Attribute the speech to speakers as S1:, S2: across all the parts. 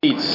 S1: Seats.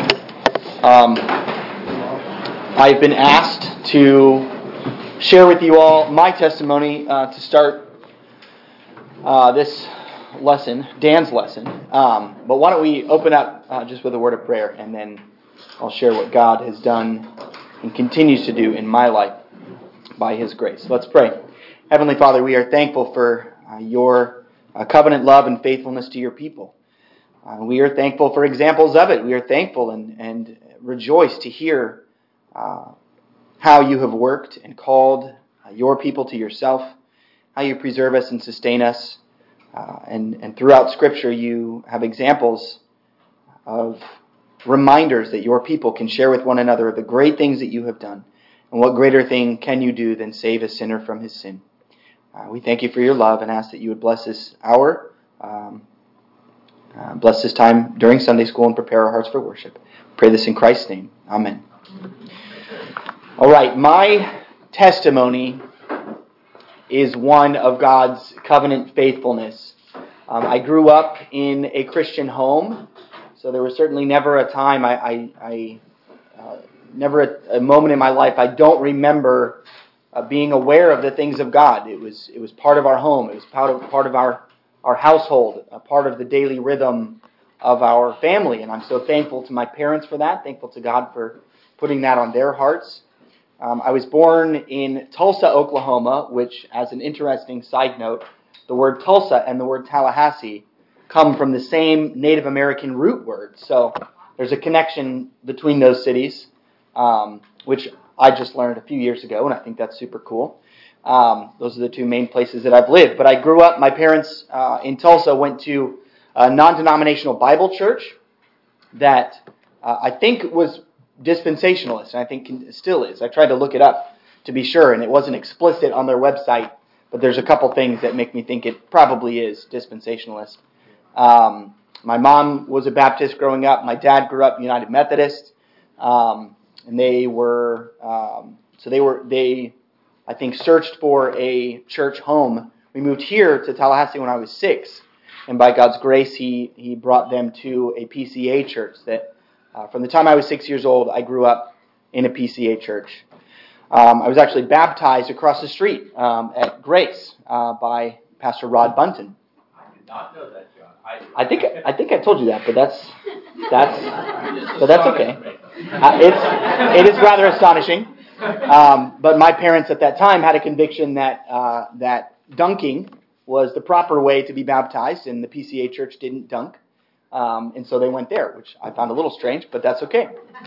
S1: I've been asked to share with you all my testimony to start this lesson, Dan's lesson. But why don't we open up just with a word of prayer, and then I'll share what God has done and continues to do in my life by His grace. Let's pray. Heavenly Father, we are thankful for your covenant love and faithfulness to your people. We are thankful for examples of it. We are thankful and rejoice to hear how you have worked and called your people to yourself, how you preserve us and sustain us. And throughout Scripture, you have examples of reminders that your people can share with one another of the great things that you have done. And what greater thing can you do than save a sinner from his sin? We thank you for your love and ask that you would bless this hour. Bless this time during Sunday school and prepare our hearts for worship. Pray this in Christ's name. Amen. All right, my testimony is one of God's covenant faithfulness. I grew up in a Christian home, so there was certainly never a time, never a moment in my life I don't remember being aware of the things of God. It was part of our home. It was part of our household, a part of the daily rhythm of our family. And I'm so thankful to my parents for that, thankful to God for putting that on their hearts. I was born in Tulsa, Oklahoma, which, as an interesting side note, the word Tulsa and the word Tallahassee come from the same Native American root word. So there's a connection between those cities, which I just learned a few years ago, and I think that's super cool. Those are the two main places that I've lived. But I grew up, my parents in Tulsa went to a non-denominational Bible church that I think was dispensationalist, and I think still is. I tried to look it up to be sure, and it wasn't explicit on their website, but there's a couple things that make me think it probably is dispensationalist. My mom was a Baptist growing up. My dad grew up United Methodist, and they I think searched for a church home. We moved here to Tallahassee when I was 6, and by God's grace, He brought them to a PCA church that from the time I was 6 years old, I grew up in a PCA church. I was actually baptized across the street at Grace by Pastor Rod Bunton.
S2: I did not know that, John.
S1: I think I told you that, but that's okay. It is rather astonishing. But my parents at that time had a conviction that dunking was the proper way to be baptized, and the PCA church didn't dunk. And so they went there, which I found a little strange, but that's okay.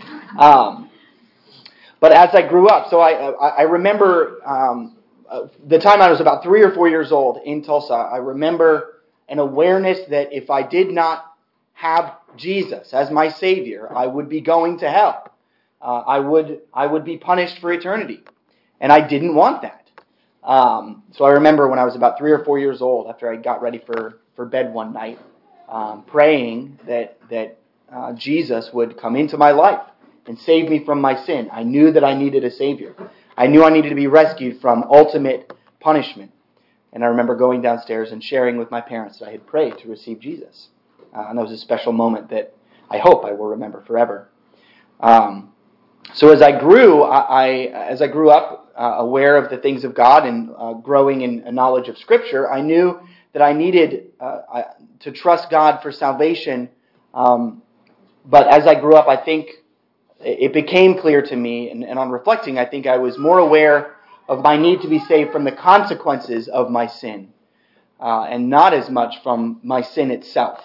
S1: But as I grew up, so I remember the time I was about 3 or 4 years old in Tulsa, I remember an awareness that if I did not have Jesus as my Savior, I would be going to hell. I would be punished for eternity. And I didn't want that. So I remember when I was about 3 or 4 years old, after I got ready for bed one night, praying that Jesus would come into my life and save me from my sin. I knew that I needed a Savior. I knew I needed to be rescued from ultimate punishment. And I remember going downstairs and sharing with my parents that I had prayed to receive Jesus. And that was a special moment that I hope I will remember forever. So as I grew up, aware of the things of God and growing in a knowledge of Scripture, I knew that I needed to trust God for salvation. But as I grew up, I think it became clear to me, and on reflecting, I think I was more aware of my need to be saved from the consequences of my sin, and not as much from my sin itself.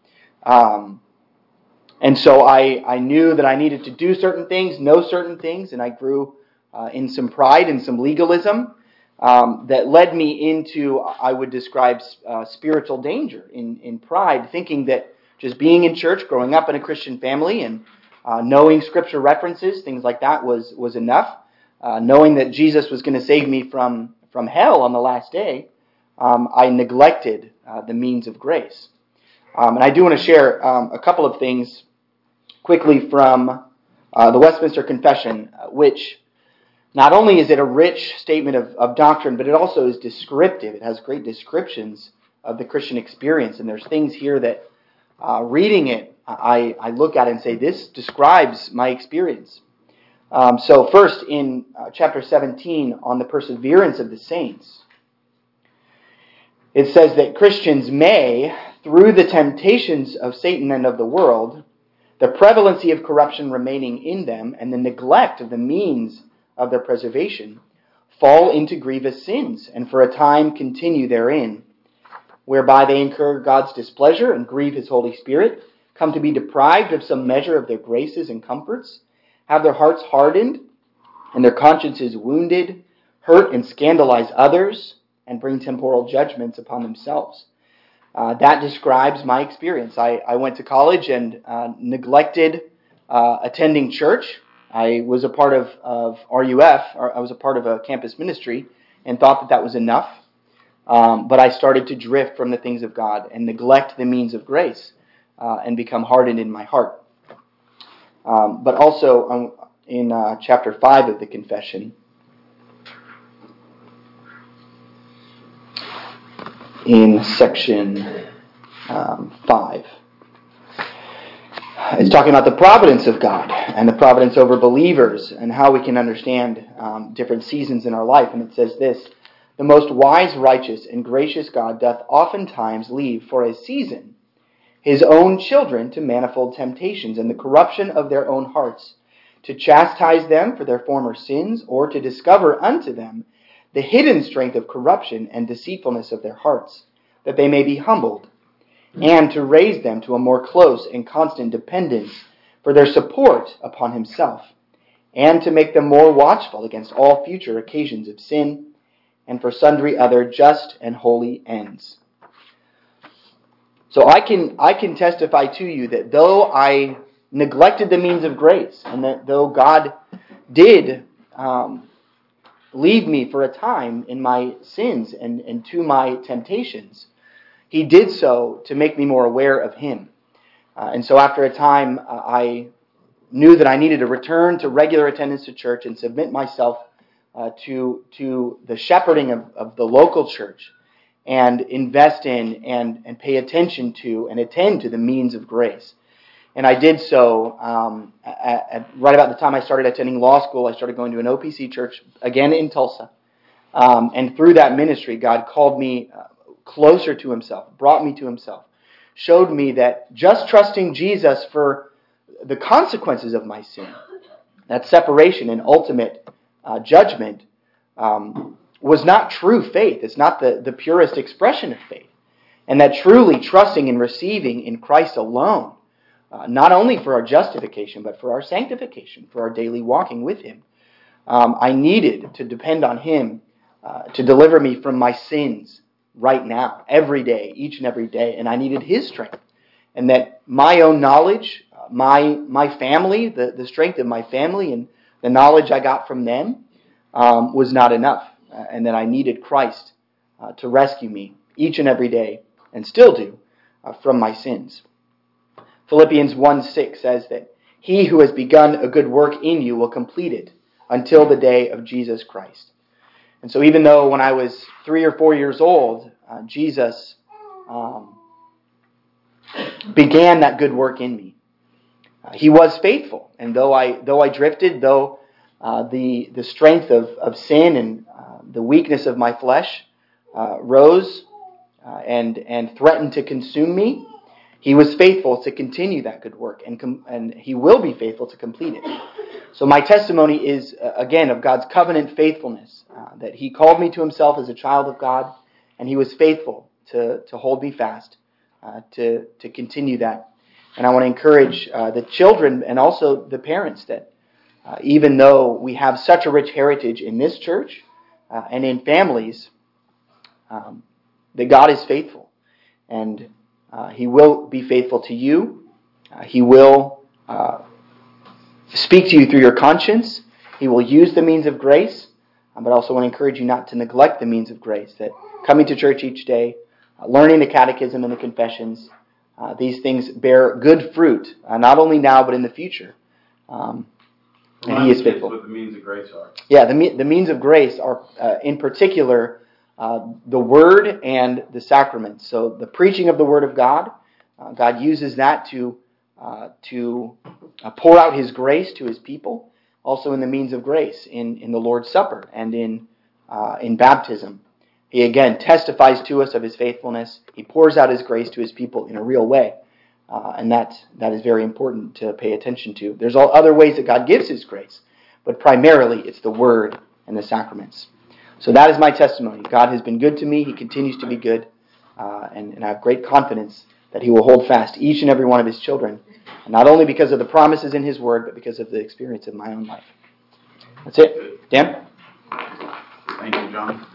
S1: And so I knew that I needed to do certain things, know certain things, and I grew in some pride and some legalism that led me into, I would describe, spiritual danger in pride, thinking that just being in church, growing up in a Christian family, and knowing Scripture references, things like that was enough. Knowing that Jesus was going to save me from hell on the last day, I neglected the means of grace. And I do want to share a couple of things quickly from the Westminster Confession, which not only is it a rich statement of doctrine, but it also is descriptive. It has great descriptions of the Christian experience, and there's things here that reading it I look at it and say, this describes my experience. So first, in chapter 17, on the perseverance of the saints, it says that Christians may, through the temptations of Satan and of the world, the prevalency of corruption remaining in them, and the neglect of the means of their preservation, fall into grievous sins, and for a time continue therein, whereby they incur God's displeasure and grieve His Holy Spirit, come to be deprived of some measure of their graces and comforts, have their hearts hardened, and their consciences wounded, hurt and scandalize others, and bring temporal judgments upon themselves. That describes my experience. I went to college and neglected attending church. I was a part of RUF, or I was a part of a campus ministry, and thought that was enough. But I started to drift from the things of God and neglect the means of grace and become hardened in my heart. But also in chapter 5 of the Confession, in section 5, it's talking about the providence of God and the providence over believers and how we can understand different seasons in our life. And it says this: "The most wise, righteous, and gracious God doth oftentimes leave for a season His own children to manifold temptations and the corruption of their own hearts, to chastise them for their former sins, or to discover unto them the hidden strength of corruption and deceitfulness of their hearts, that they may be humbled, and to raise them to a more close and constant dependence for their support upon Himself, and to make them more watchful against all future occasions of sin, and for sundry other just and holy ends." So I can testify to you that though I neglected the means of grace, and that though God did lead me for a time in my sins and to my temptations, He did so to make me more aware of Him. And so after a time, I knew that I needed to return to regular attendance to church and submit myself to the shepherding of the local church, and invest in and pay attention to and attend to the means of grace. And I did so right about the time I started attending law school. I started going to an OPC church, again in Tulsa. And through that ministry, God called me closer to Himself, brought me to Himself, showed me that just trusting Jesus for the consequences of my sin, that separation and ultimate judgment, was not true faith. It's not the purest expression of faith. And that truly trusting and receiving in Christ alone, not only for our justification, but for our sanctification, for our daily walking with Him. I needed to depend on Him to deliver me from my sins right now, every day, each and every day. And I needed His strength. And that my own knowledge, my family, the strength of my family and the knowledge I got from them was not enough. And that I needed Christ to rescue me each and every day, and still do, from my sins. Philippians 1:6 says that He who has begun a good work in you will complete it until the day of Jesus Christ. And so even though when I was 3 or 4 years old, Jesus began that good work in me, He was faithful. And though I drifted, though the strength of sin and the weakness of my flesh rose and threatened to consume me, He was faithful to continue that good work, and He will be faithful to complete it. So my testimony is, again, of God's covenant faithfulness, that He called me to Himself as a child of God, and He was faithful to hold me fast, to continue that. And I want to encourage the children and also the parents that even though we have such a rich heritage in this church and in families, that God is faithful, and He will be faithful to you. He will speak to you through your conscience. He will use the means of grace, but I also want to encourage you not to neglect the means of grace, that coming to church each day, learning the catechism and the confessions, these things bear good fruit, not only now but in the future. And He is faithful.
S2: What the means of grace are.
S1: Yeah, the means of grace are, in particular, the Word and the sacraments. So the preaching of the Word of God, God uses that to to pour out His grace to His people, also in the means of grace in the Lord's Supper and in baptism. He again testifies to us of His faithfulness. He pours out His grace to His people in a real way. And that is very important to pay attention to. There's all other ways that God gives His grace, but primarily it's the Word and the sacraments. So that is my testimony. God has been good to me. He continues to be good. And I have great confidence that He will hold fast each and every one of His children, and not only because of the promises in His Word, but because of the experience of my own life. That's it. Dan?
S3: Thank you, John.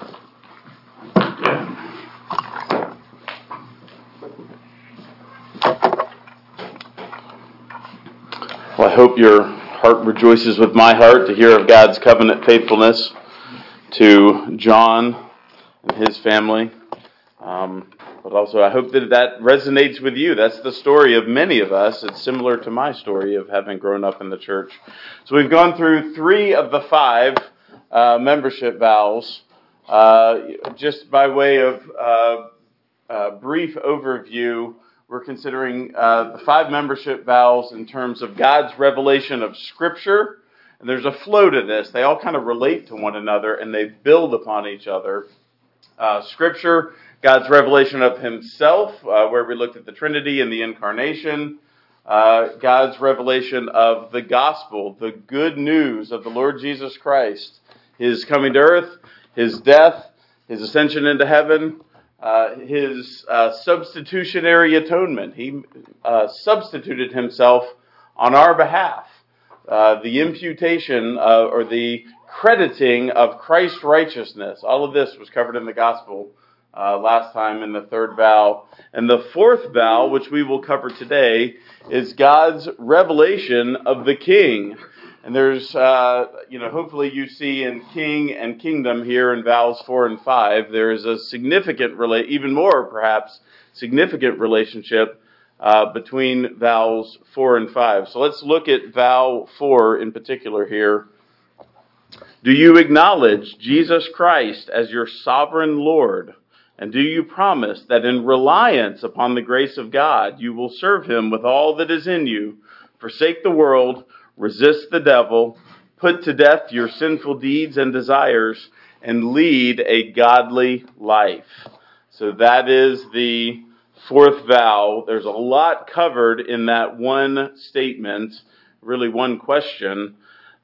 S3: Well, I hope your heart rejoices with my heart to hear of God's covenant faithfulness to John and his family. But also I hope that resonates with you. That's the story of many of us. It's similar to my story of having grown up in the church. So we've gone through 3 of the 5 membership vows. Just by way of brief overview, we're considering the 5 membership vows in terms of God's revelation of Scripture. And there's a flow to this. They all kind of relate to one another and they build upon each other. Scripture, God's revelation of Himself, where we looked at the Trinity and the Incarnation. God's revelation of the gospel, the good news of the Lord Jesus Christ, His coming to earth, His death, His ascension into heaven, His substitutionary atonement. He substituted Himself on our behalf. The imputation or the crediting of Christ's righteousness. All of this was covered in the gospel last time in the 3rd vow. And the 4th vow, which we will cover today, is God's revelation of the King. And there's, hopefully you see in King and Kingdom here in vows 4 and 5, there is a significant, even more perhaps, significant relationship between vows 4 and 5. So let's look at vow 4 in particular here. Do you acknowledge Jesus Christ as your sovereign Lord? And do you promise that in reliance upon the grace of God, you will serve Him with all that is in you, forsake the world, resist the devil, put to death your sinful deeds and desires, and lead a godly life? So that is the 4th vow. There's a lot covered in that one statement, really one question.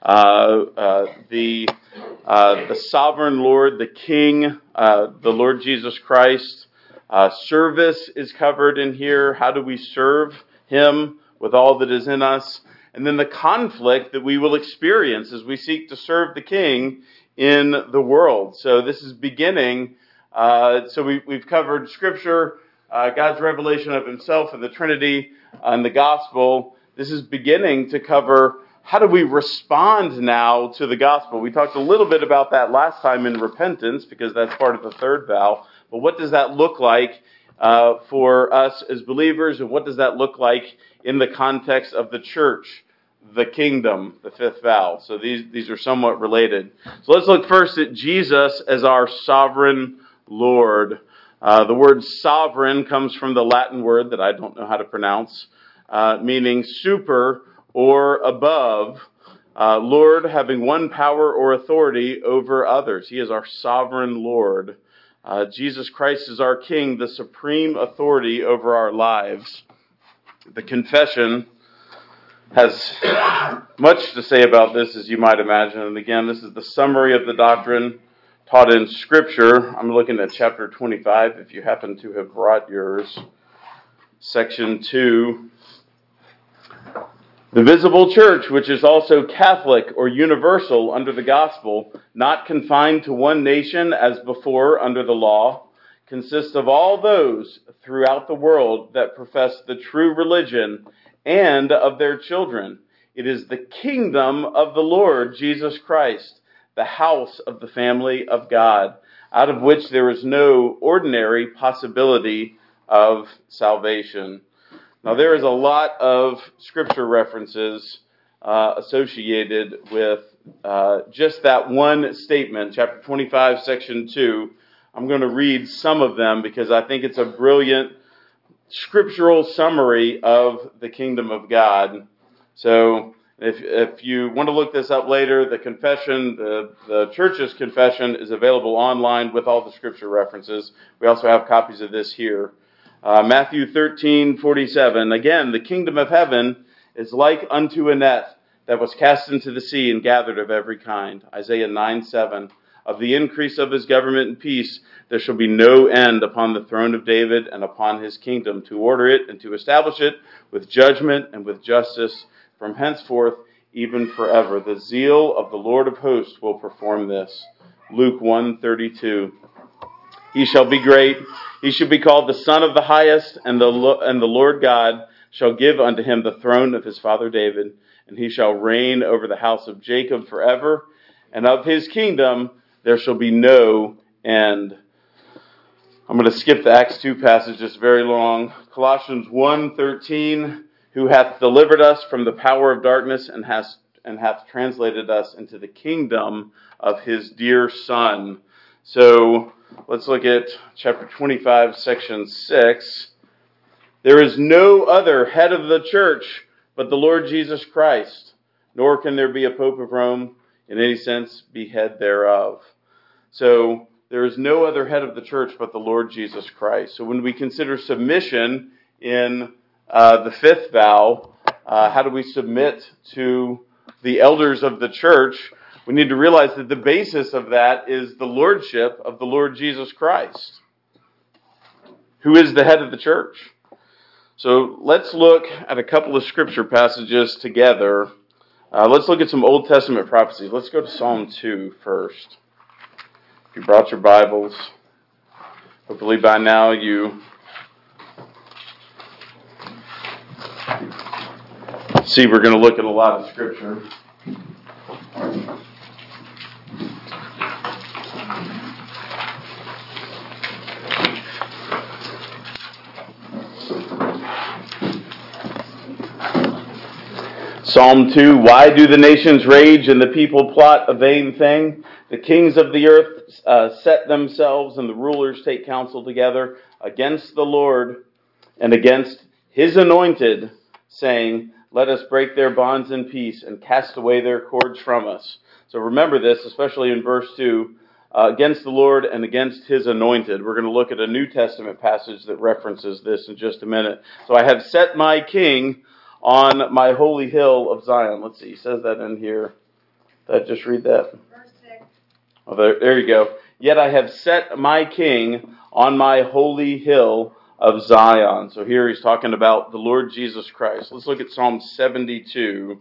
S3: The sovereign Lord, the King, the Lord Jesus Christ. Service is covered in here. How do we serve Him with all that is in us? And then the conflict that we will experience as we seek to serve the King in the world. So this is beginning. We've covered Scripture, God's revelation of Himself and the Trinity, and the Gospel. This is beginning to cover how do we respond now to the gospel? We talked a little bit about that last time in repentance, because that's part of the 3rd vow. But what does that look like for us as believers? And what does that look like in the context of the church, the kingdom, the 5th vow? So these are somewhat related. So let's look first at Jesus as our sovereign Lord. The word sovereign comes from the Latin word that I don't know how to pronounce, meaning super or above, Lord having one power or authority over others. He is our sovereign Lord. Jesus Christ is our King, the supreme authority over our lives. The confession has much to say about this, as you might imagine. And again, this is the summary of the doctrine taught in Scripture. I'm looking at chapter 25, if you happen to have brought yours. Section 2. The visible church, which is also Catholic or universal under the gospel, not confined to one nation as before under the law, consists of all those throughout the world that profess the true religion and of their children. It is the kingdom of the Lord Jesus Christ, the house of the family of God, out of which there is no ordinary possibility of salvation. Now, there is a lot of Scripture references associated with just that one statement, chapter 25, section 2. I'm going to read some of them because I think it's a brilliant scriptural summary of the kingdom of God. So if you want to look this up later, the confession, the church's confession is available online with all the scripture references. We also have copies of this here. Matthew 13:47. Again, the kingdom of heaven is like unto a net that was cast into the sea and gathered of every kind. Isaiah 9:7. Of the increase of his government and peace, there shall be no end upon the throne of David and upon his kingdom, to order it and to establish it with judgment and with justice from henceforth, even forever. The zeal of the Lord of hosts will perform this. Luke 1:32. He shall be great. He shall be called the Son of the Highest, and the Lord God shall give unto him the throne of his father David, and he shall reign over the house of Jacob forever, and of his kingdom there shall be no end. I'm going to skip the Acts 2 passage, it's very long. Colossians 1:13, who hath delivered us from the power of darkness and hath translated us into the kingdom of his dear Son. So let's look at chapter 25, section 6. There is no other head of the church but the Lord Jesus Christ, nor can there be a Pope of Rome, in any sense, be head thereof. So there is no other head of the church but the Lord Jesus Christ. So when we consider submission in the fifth vow, how do we submit to the elders of the church? We need to realize that the basis of that is the lordship of the Lord Jesus Christ, who is the head of the church. So let's look at a couple of scripture passages together. Let's look at some Old Testament prophecies. Let's go to Psalm 2 first. If you brought your Bibles, hopefully by now you see we're going to look at a lot of scripture. Psalm 2, why do the nations rage and the people plot a vain thing? The kings of the earth set themselves and the rulers take counsel together against the Lord and against his anointed, saying, let us break their bonds in peace and cast away their cords from us. So remember this, especially in verse 2, against the Lord and against his anointed. We're going to look at a New Testament passage that references this in just a minute. So I have set my king on my holy hill of Zion. Let's see, he says that in here. Did I just read that?
S4: Verse 6.
S3: Oh, there you go. Yet I have set my king on my holy hill of Zion. So here he's talking about the Lord Jesus Christ. Let's look at Psalm 72.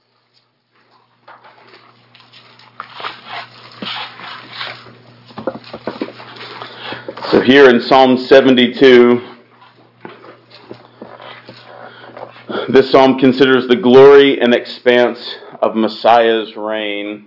S3: So here in Psalm 72, this psalm considers the glory and expanse of Messiah's reign.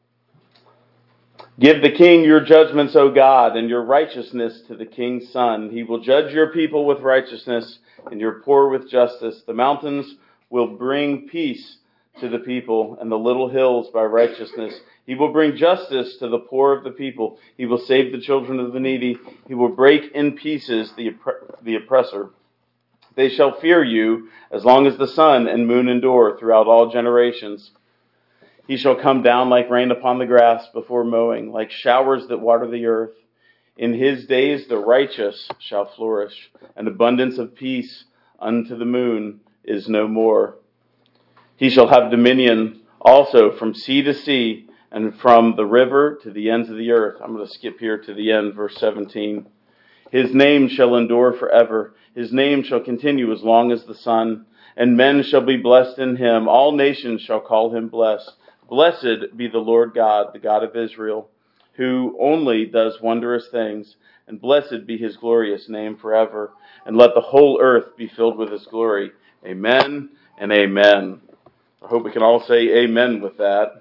S3: Give the king your judgments, O God, and your righteousness to the king's son. He will judge your people with righteousness and your poor with justice. The mountains will bring peace to the people, and the little hills by righteousness. He will bring justice to the poor of the people. He will save the children of the needy. He will break in pieces the oppressor. They shall fear you as long as the sun and moon endure throughout all generations. He shall come down like rain upon the grass before mowing, like showers that water the earth. In his days the righteous shall flourish. An abundance of peace unto the moon is no more. He shall have dominion also from sea to sea and from the river to the ends of the earth. I'm going to skip here to the end, verse 17. His name shall endure forever. His name shall continue as long as the sun, and men shall be blessed in him. All nations shall call him blessed. Blessed be the Lord God, the God of Israel, who only does wondrous things, and blessed be his glorious name forever. And let the whole earth be filled with his glory. Amen and amen. I hope we can all say amen with that.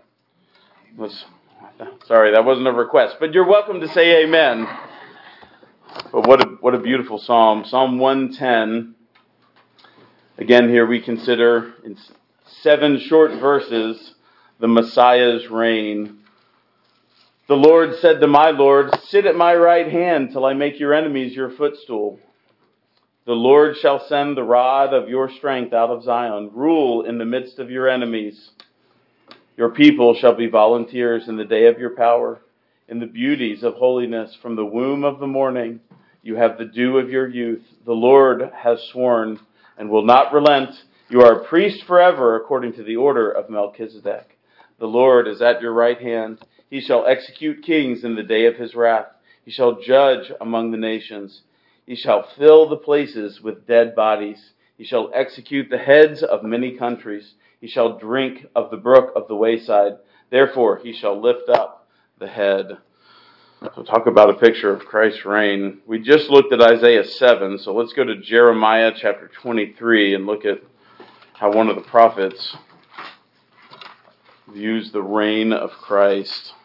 S3: Sorry, that wasn't a request, but you're welcome to say amen. But what a beautiful psalm. Psalm 110. Again, here we consider in 7 short verses the Messiah's reign. The Lord said to my Lord, sit at my right hand till I make your enemies your footstool. The Lord shall send the rod of your strength out of Zion. Rule in the midst of your enemies. Your people shall be volunteers in the day of your power. In the beauties of holiness from the womb of the morning, you have the dew of your youth. The Lord has sworn and will not relent. You are a priest forever according to the order of Melchizedek. The Lord is at your right hand. He shall execute kings in the day of his wrath. He shall judge among the nations. He shall fill the places with dead bodies. He shall execute the heads of many countries. He shall drink of the brook of the wayside. Therefore he shall lift up the head. So talk about a picture of Christ's reign. We just looked at Isaiah 7, so let's go to Jeremiah chapter 23 and look at how one of the prophets views the reign of Christ.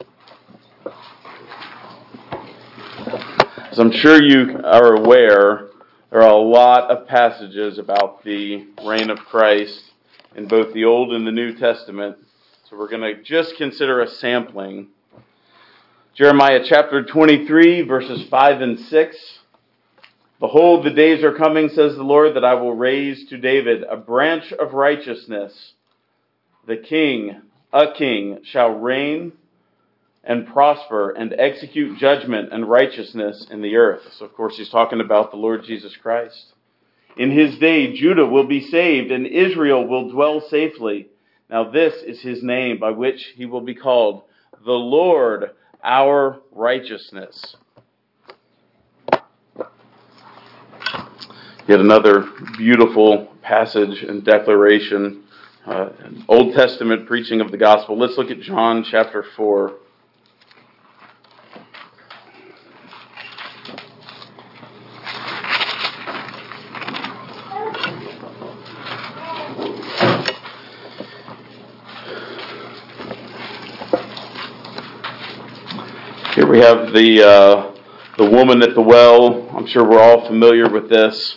S3: As I'm sure you are aware, there are a lot of passages about the reign of Christ in both the Old and the New Testament. So we're going to just consider a sampling. Jeremiah chapter 23, verses 5 and 6. Behold, the days are coming, says the Lord, that I will raise to David a branch of righteousness. A king shall reign and prosper and execute judgment and righteousness in the earth. So, of course, he's talking about the Lord Jesus Christ. In his day, Judah will be saved and Israel will dwell safely. Now this is his name by which he will be called, the Lord our righteousness. Yet another beautiful passage and declaration, Old Testament preaching of the gospel. Let's look at John chapter 4. Here we have the woman at the well. I'm sure we're all familiar with this.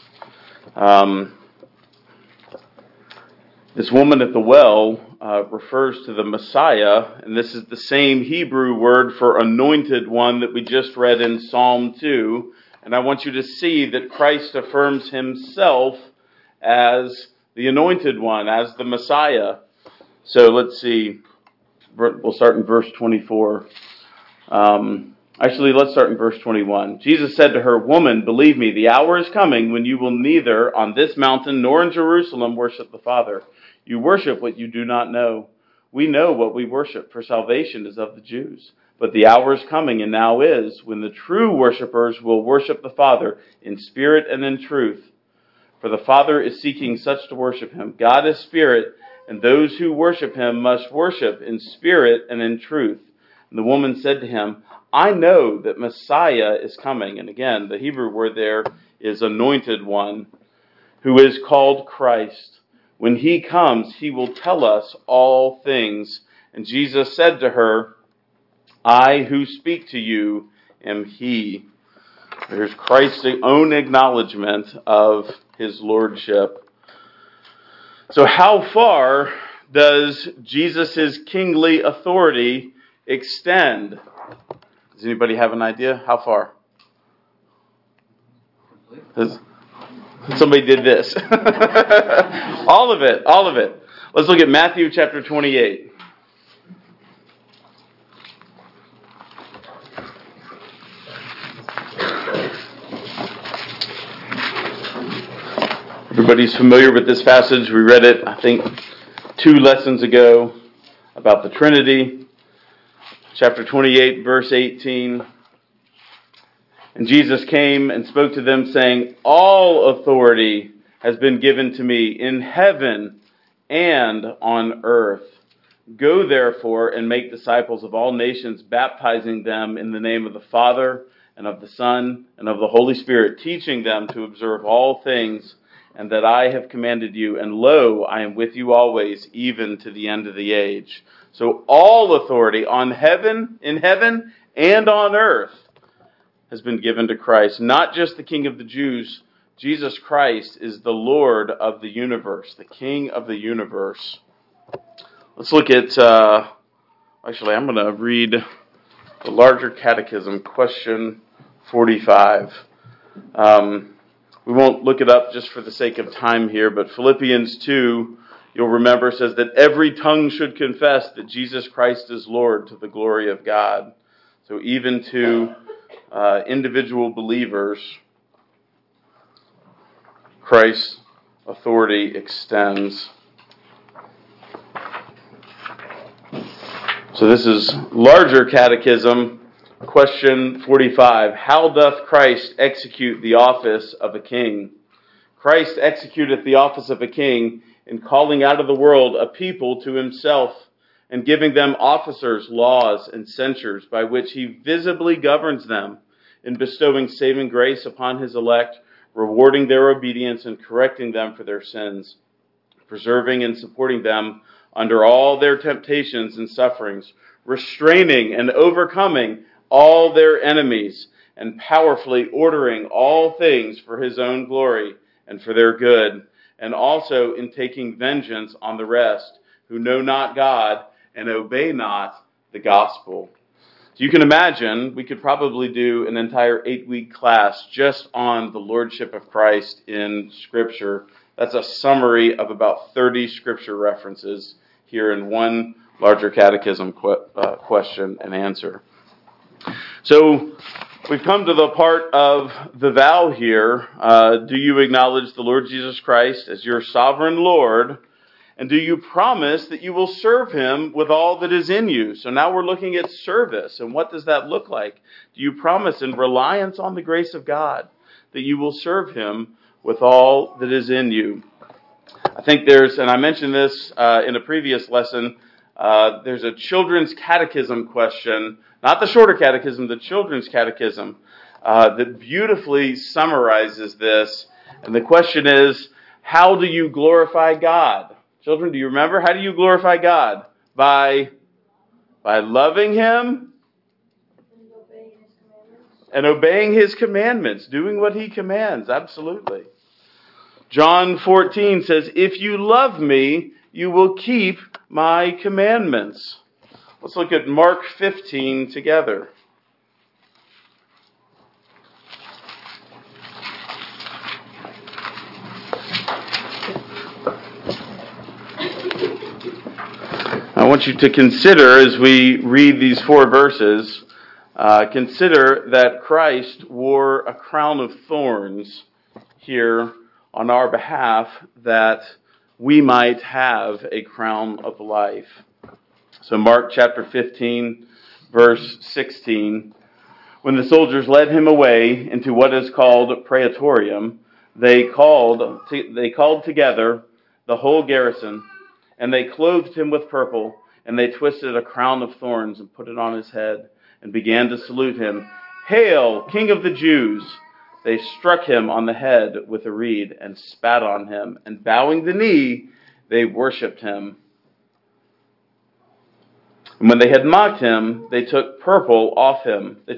S3: This woman at the well refers to the Messiah, and this is the same Hebrew word for anointed one that we just read in Psalm 2. And I want you to see that Christ affirms himself as the anointed one, as the Messiah. So let's see. We'll start in verse 24. Actually, let's start in verse 21. Jesus said to her, Woman, believe me, the hour is coming when you will neither on this mountain nor in Jerusalem worship the Father. You worship what you do not know. We know what we worship, for salvation is of the Jews. But the hour is coming, and now is, when the true worshipers will worship the Father in spirit and in truth. For the Father is seeking such to worship him. God is spirit, and those who worship him must worship in spirit and in truth. And the woman said to him, I know that Messiah is coming. And again, the Hebrew word there is anointed one, who is called Christ. When he comes, he will tell us all things. And Jesus said to her, I who speak to you am he. There's Christ's own acknowledgement of his lordship. So how far does Jesus' kingly authority extend? Does anybody have an idea? How far? Somebody did this. All of it. Let's look at Matthew chapter 28. Everybody's familiar with this passage. We read it, I think, 2 lessons ago about the Trinity. Chapter 28, verse 18. And Jesus came and spoke to them, saying, All authority has been given to me in heaven and on earth. Go therefore and make disciples of all nations, baptizing them in the name of the Father and of the Son and of the Holy Spirit, teaching them to observe all things and that I have commanded you. And lo, I am with you always, even to the end of the age. So all authority in heaven and on earth has been given to Christ. Not just the King of the Jews. Jesus Christ is the Lord of the universe, the King of the universe. Let's look at, actually I'm going to read the larger catechism, question 45. We won't look it up just for the sake of time here, but Philippians 2, you'll remember, says that every tongue should confess that Jesus Christ is Lord to the glory of God. So even to individual believers, Christ's authority extends. So this is larger catechism, question 45. How doth Christ execute the office of a king? Christ executeth the office of a king in calling out of the world a people to himself, and giving them officers, laws, and censures, by which he visibly governs them, in bestowing saving grace upon his elect, rewarding their obedience and correcting them for their sins, preserving and supporting them under all their temptations and sufferings, restraining and overcoming all their enemies, and powerfully ordering all things for his own glory and for their good, and also in taking vengeance on the rest, who know not God and obey not the gospel. So you can imagine, we could probably do an entire 8-week class just on the Lordship of Christ in Scripture. That's a summary of about 30 Scripture references here in one larger catechism question and answer. So we've come to the part of the vow here. Do you acknowledge the Lord Jesus Christ as your sovereign Lord? And do you promise that you will serve him with all that is in you? So now we're looking at service. And what does that look like? Do you promise in reliance on the grace of God that you will serve him with all that is in you? I think and I mentioned this in a previous lesson, there's a children's catechism question, not the shorter catechism, the children's catechism, that beautifully summarizes this. And the question is, how do you glorify God? Children, do you remember? How do you glorify God? By loving him and obeying his commandments, doing what he commands. Absolutely. John 14 says, if you love me, you will keep my commandments. Let's look at Mark 15 together. I want you to consider, as we read these 4 verses, consider that Christ wore a crown of thorns here on our behalf, that we might have a crown of life. So Mark chapter 15, verse 16, when the soldiers led him away into what is called Praetorium, they called together the whole garrison, and they clothed him with purple, and they twisted a crown of thorns and put it on his head, and began to salute him. Hail, King of the Jews! They struck him on the head with a reed and spat on him, and bowing the knee, they worshipped him. And when they had mocked him, they took the purple off him. They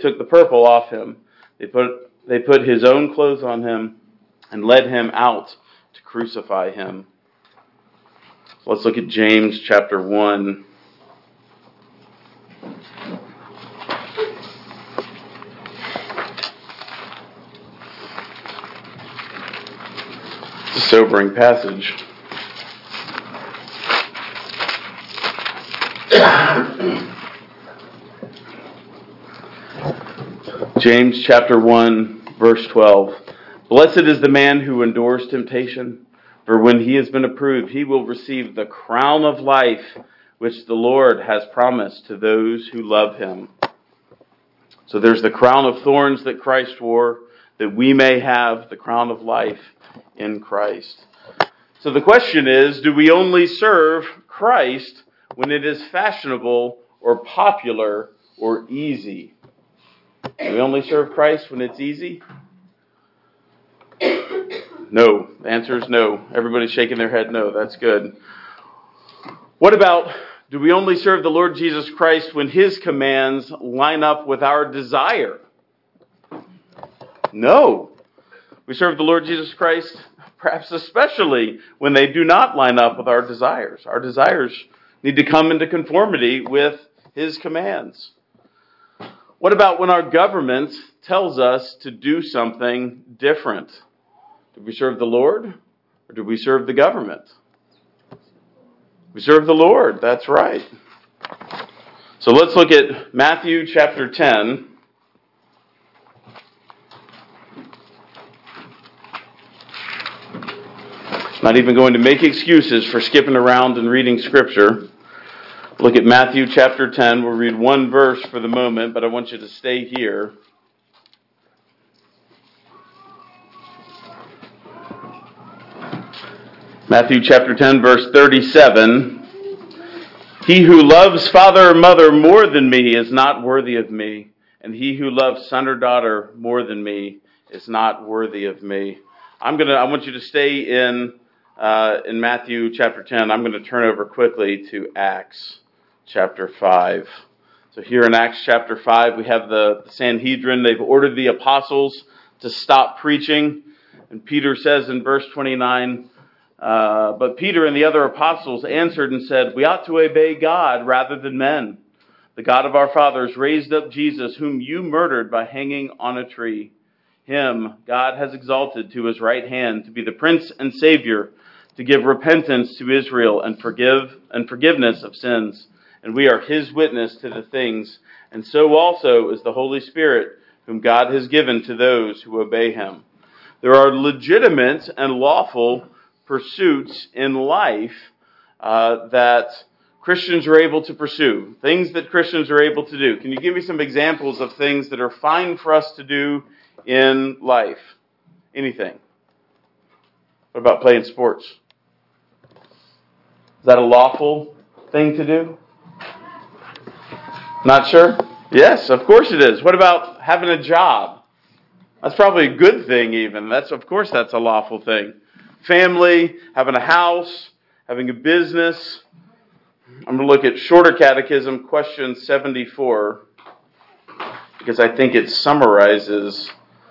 S3: put his own clothes on him and led him out to crucify him. Let's look at James chapter 1. It's a sobering passage. James chapter 1, verse 12. Blessed is the man who endures temptation, for when he has been approved, he will receive the crown of life which the Lord has promised to those who love him. So there's the crown of thorns that Christ wore, that we may have the crown of life in Christ. So the question is, do we only serve Christ when it is fashionable or popular or easy? Do we only serve Christ when it's easy? No. The answer is no. Everybody's shaking their head no. That's good. What about, do we only serve the Lord Jesus Christ when his commands line up with our desire? No. We serve the Lord Jesus Christ perhaps especially when they do not line up with our desires. Our desires need to come into conformity with his commands. What about when our government tells us to do something different? Do we serve the Lord, or do we serve the government? We serve the Lord, that's right. So let's look at Matthew chapter 10. Not even going to make excuses for skipping around and reading Scripture. Look at Matthew chapter 10. We'll read one verse for the moment, but I want you to stay here. Matthew chapter 10, verse 37. He who loves father or mother more than me is not worthy of me, and he who loves son or daughter more than me is not worthy of me. I want you to stay in Matthew chapter 10. I'm going to turn over quickly to Acts chapter 5. So here in Acts chapter 5, we have the Sanhedrin. They've ordered the apostles to stop preaching. And Peter says in verse 29, but Peter and the other apostles answered and said, we ought to obey God rather than men. The God of our fathers raised up Jesus, whom you murdered by hanging on a tree. Him God has exalted to his right hand to be the Prince and Savior, to give repentance to Israel and forgiveness of sins. And we are his witness to the things, and so also is the Holy Spirit, whom God has given to those who obey him. There are legitimate and lawful pursuits in life that Christians are able to pursue, things that Christians are able to do. Can you give me some examples of things that are fine for us to do in life? Anything? What about playing sports? Is that a lawful thing to do? Not sure? Yes, of course it is. What about having a job? That's probably a good thing even. Of course that's a lawful thing. Family, having a house, having a business. I'm going to look at Shorter Catechism, question 74, because I think it summarizes...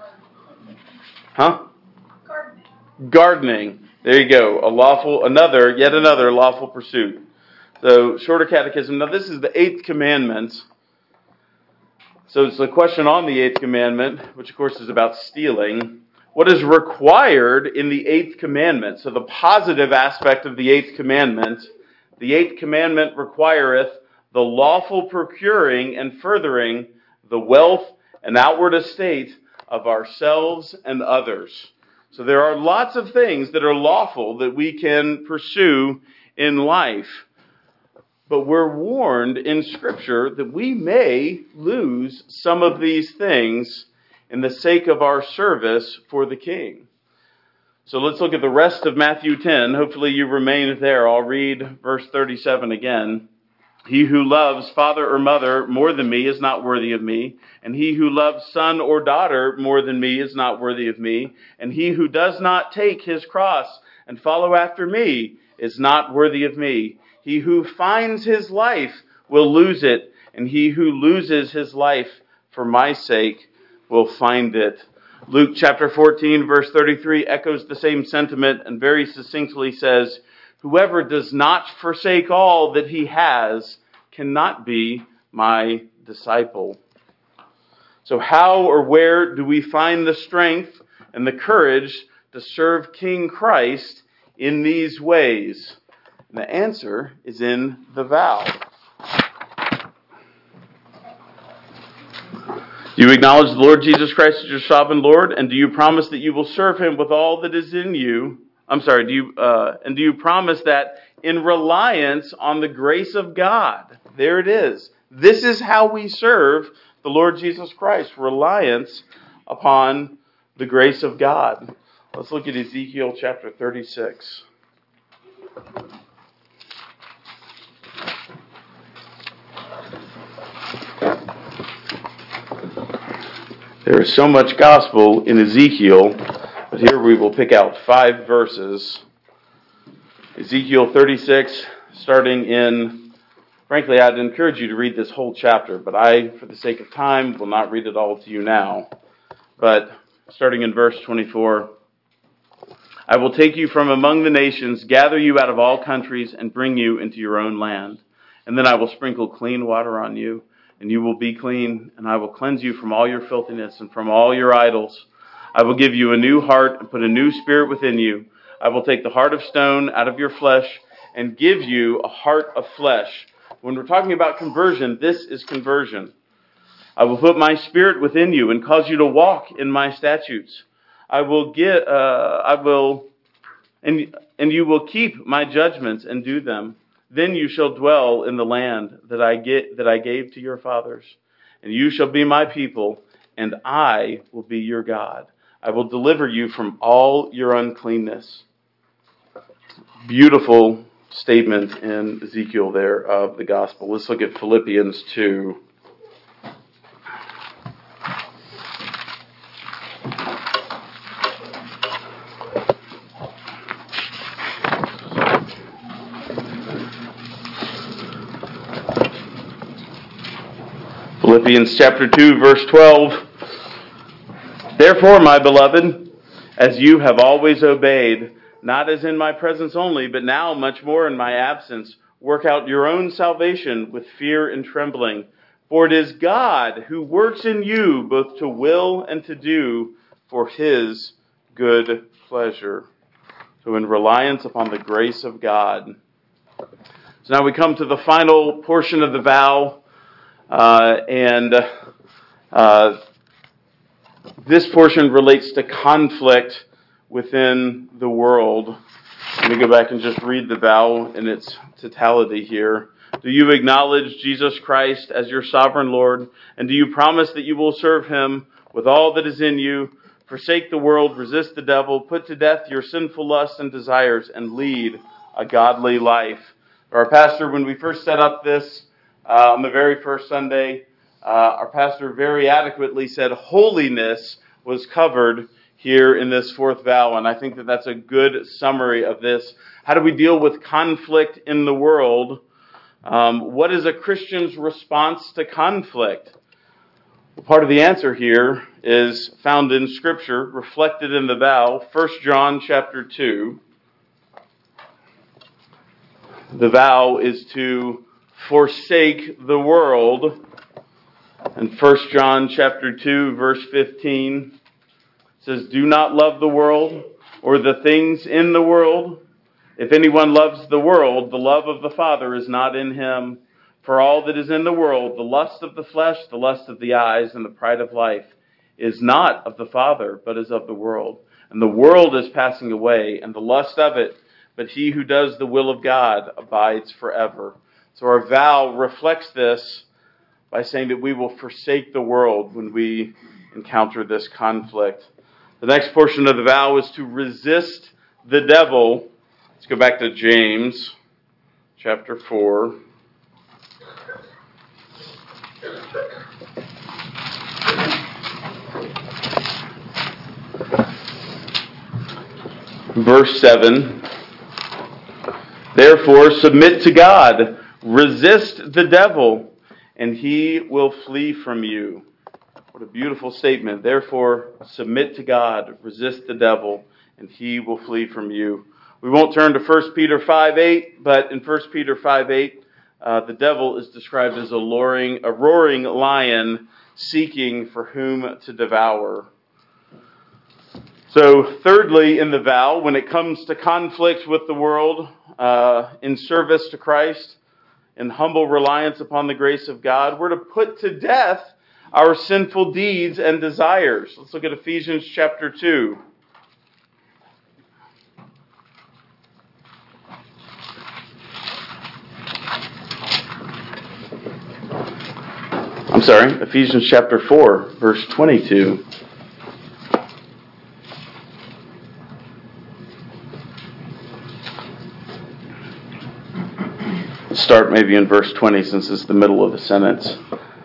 S3: Gardening. There you go. Yet another lawful pursuit. So, Shorter Catechism. Now, this is the 8th commandment. So, it's a question on the 8th commandment, which, of course, is about stealing. What is required in the 8th commandment? So, the positive aspect of the 8th commandment. The 8th commandment requireth the lawful procuring and furthering the wealth and outward estate of ourselves and others. So there are lots of things that are lawful that we can pursue in life. But we're warned in Scripture that we may lose some of these things in the sake of our service for the King. So let's look at the rest of Matthew 10. Hopefully you remain there. I'll read verse 37 again. He who loves father or mother more than me is not worthy of me, and he who loves son or daughter more than me is not worthy of me, and he who does not take his cross and follow after me is not worthy of me. He who finds his life will lose it, and he who loses his life for my sake will find it. Luke chapter 14, verse 33 echoes the same sentiment and very succinctly says, whoever does not forsake all that he has cannot be my disciple. So how or where do we find the strength and the courage to serve King Christ in these ways? And the answer is in the vow. Do you acknowledge the Lord Jesus Christ as your sovereign Lord? And do you promise that you will serve him with all that is in you? Do you promise that in reliance on the grace of God? There it is. This is how we serve the Lord Jesus Christ. Reliance upon the grace of God. Let's look at Ezekiel chapter 36. There is so much gospel in Ezekiel, but here we will pick out 5 verses. Ezekiel 36, starting in, frankly, I'd encourage you to read this whole chapter, but I, for the sake of time, will not read it all to you now. But starting in verse 24, I will take you from among the nations, gather you out of all countries, and bring you into your own land. And then I will sprinkle clean water on you, and you will be clean, and I will cleanse you from all your filthiness and from all your idols. I will give you a new heart and put a new spirit within you. I will take the heart of stone out of your flesh and give you a heart of flesh. When we're talking about conversion, this is conversion. I will put my spirit within you and cause you to walk in my statutes. And you will keep my judgments and do them. Then you shall dwell in the land that I gave to your fathers. And you shall be my people, and I will be your God. I will deliver you from all your uncleanness. Beautiful statement in Ezekiel there of the gospel. Let's look at Philippians 2. Philippians chapter 2, verse 12. Therefore, my beloved, as you have always obeyed, not as in my presence only, but now much more in my absence, work out your own salvation with fear and trembling. For it is God who works in you both to will and to do for his good pleasure. So in reliance upon the grace of God. So now we come to the final portion of the vow. This portion relates to conflict within the world. Let me go back and just read the vow in its totality here. Do you acknowledge Jesus Christ as your sovereign Lord? And do you promise that you will serve him with all that is in you, forsake the world, resist the devil, put to death your sinful lusts and desires, and lead a godly life? Our pastor, when we first set up this on the very first Sunday, our pastor very adequately said holiness was covered here in this fourth vow, and I think that that's a good summary of this. How do we deal with conflict in the world? What is a Christian's response to conflict? Well, part of the answer here is found in Scripture, reflected in the vow, 1 John chapter 2. The vow is to forsake the world. In 1 John chapter 2, verse 15, it says, do not love the world or the things in the world. If anyone loves the world, the love of the Father is not in him. For all that is in the world, the lust of the flesh, the lust of the eyes, and the pride of life, is not of the Father, but is of the world. And the world is passing away, and the lust of it, but he who does the will of God abides forever. So our vow reflects this by saying that we will forsake the world when we encounter this conflict. The next portion of the vow is to resist the devil. Let's go back to James chapter 4. Verse 7. Therefore, submit to God, resist the devil, and he will flee from you. What a beautiful statement. Therefore, submit to God, resist the devil, and he will flee from you. We won't turn to 1 Peter 5:8, but in 1 Peter 5:8, the devil is described as a roaring lion seeking for whom to devour. So, thirdly, in the vow, when it comes to conflict with the world, in service to Christ, in humble reliance upon the grace of God, we're to put to death our sinful deeds and desires. Let's look at Ephesians chapter 2. Ephesians chapter 4, verse 22. Start maybe in verse 20 since it's the middle of the sentence.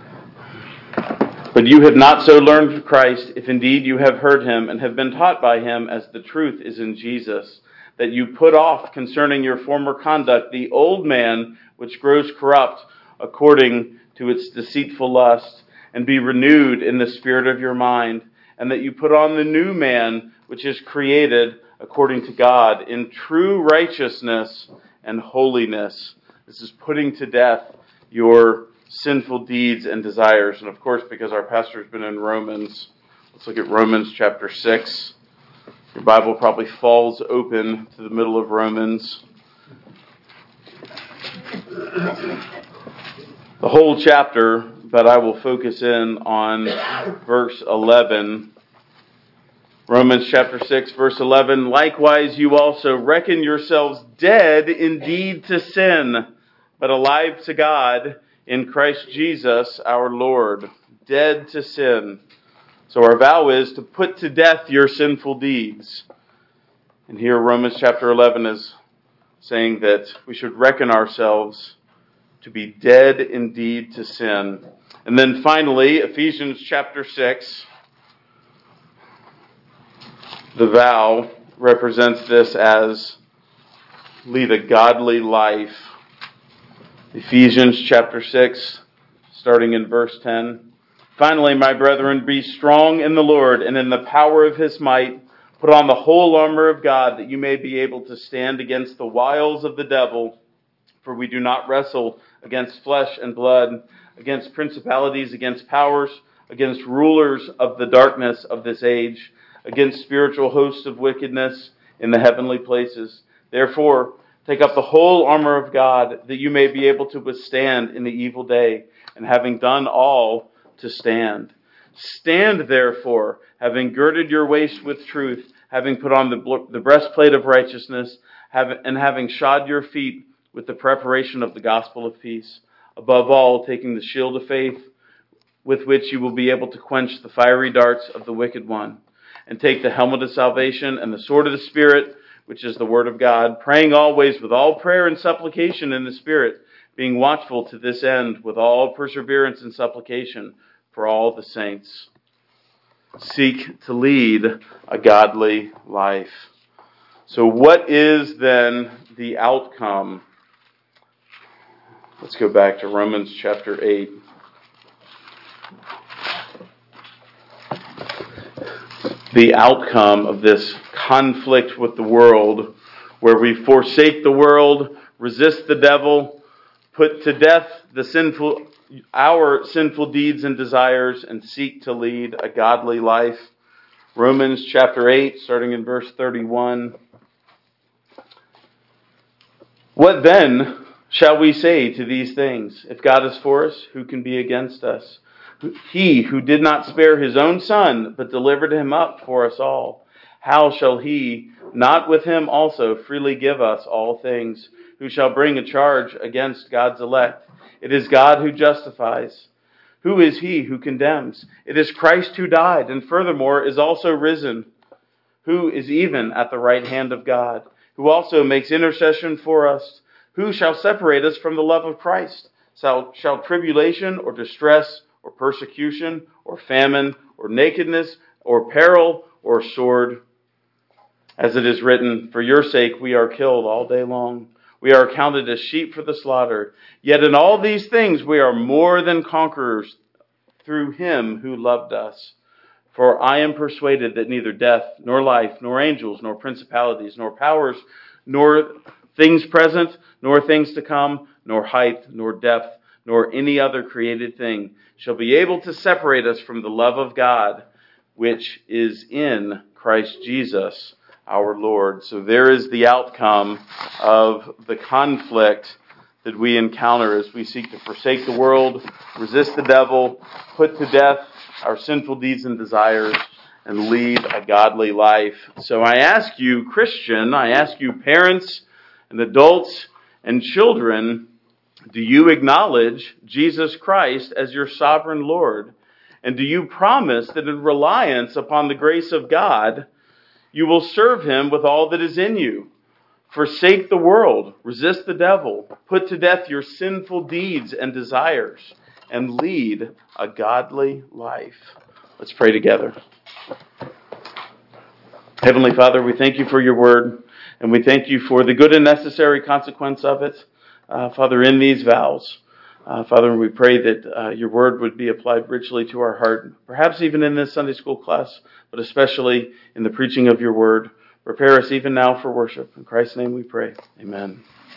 S3: But you have not so learned Christ, if indeed you have heard him and have been taught by him as the truth is in Jesus, that you put off concerning your former conduct the old man which grows corrupt according to its deceitful lust, and be renewed in the spirit of your mind, and that you put on the new man which is created according to God in true righteousness and holiness. This is putting to death your sinful deeds and desires. And of course, because our pastor's been in Romans, Let's look at Romans chapter 6. Your Bible probably falls open to the middle of Romans. The whole chapter, but I will focus in on verse 11. Romans chapter 6, verse 11. Likewise, you also reckon yourselves dead indeed to sin, but alive to God in Christ Jesus our Lord. Dead to sin. So our vow is to put to death your sinful deeds. And here Romans chapter 11 is saying that we should reckon ourselves to be dead indeed to sin. And then finally, Ephesians chapter 6. The vow represents this as lead a godly life. Ephesians chapter 6, starting in verse 10. Finally, my brethren, be strong in the Lord and in the power of his might. Put on the whole armor of God, that you may be able to stand against the wiles of the devil. For we do not wrestle against flesh and blood, against principalities, against powers, against rulers of the darkness of this age, against spiritual hosts of wickedness in the heavenly places. Therefore, take up the whole armor of God, that you may be able to withstand in the evil day, and having done all, to stand. Stand therefore, having girded your waist with truth, having put on the breastplate of righteousness, and having shod your feet with the preparation of the gospel of peace. Above all, taking the shield of faith, with which you will be able to quench the fiery darts of the wicked one. And take the helmet of salvation and the sword of the Spirit, which is the word of God, praying always with all prayer and supplication in the Spirit, being watchful to this end with all perseverance and supplication for all the saints. Seek to lead a godly life. So what is then the outcome? Let's go back to Romans chapter 8. The outcome of this conflict with the world, where we forsake the world, resist the devil, put to death our sinful deeds and desires, and seek to lead a godly life. Romans chapter 8, starting in verse 31. What then shall we say to these things? If God is for us, who can be against us? He who did not spare his own son, but delivered him up for us all, how shall he not with him also freely give us all things? Who shall bring a charge against God's elect? It is God who justifies. Who is he who condemns? It is Christ who died, and furthermore is also risen, who is even at the right hand of God, who also makes intercession for us. Who shall separate us from the love of Christ? Shall tribulation or distress or persecution or famine or nakedness or peril or sword? As it is written, for your sake we are killed all day long. We are counted as sheep for the slaughter. Yet in all these things we are more than conquerors through him who loved us. For I am persuaded that neither death, nor life, nor angels, nor principalities, nor powers, nor things present, nor things to come, nor height, nor depth, nor any other created thing shall be able to separate us from the love of God, which is in Christ Jesus our Lord. So there is the outcome of the conflict that we encounter as we seek to forsake the world, resist the devil, put to death our sinful deeds and desires, and lead a godly life. So I ask you, Christian, I ask you, parents and adults and children, do you acknowledge Jesus Christ as your sovereign Lord? And do you promise that in reliance upon the grace of God, you will serve him with all that is in you? Forsake the world, resist the devil, put to death your sinful deeds and desires, and lead a godly life. Let's pray together. Heavenly Father, we thank you for your word, and we thank you for the good and necessary consequence of it, Father, in these vows. Father, we pray that your word would be applied richly to our heart, perhaps even in this Sunday school class, but especially in the preaching of your word. Prepare us even now for worship. In Christ's name we pray. Amen.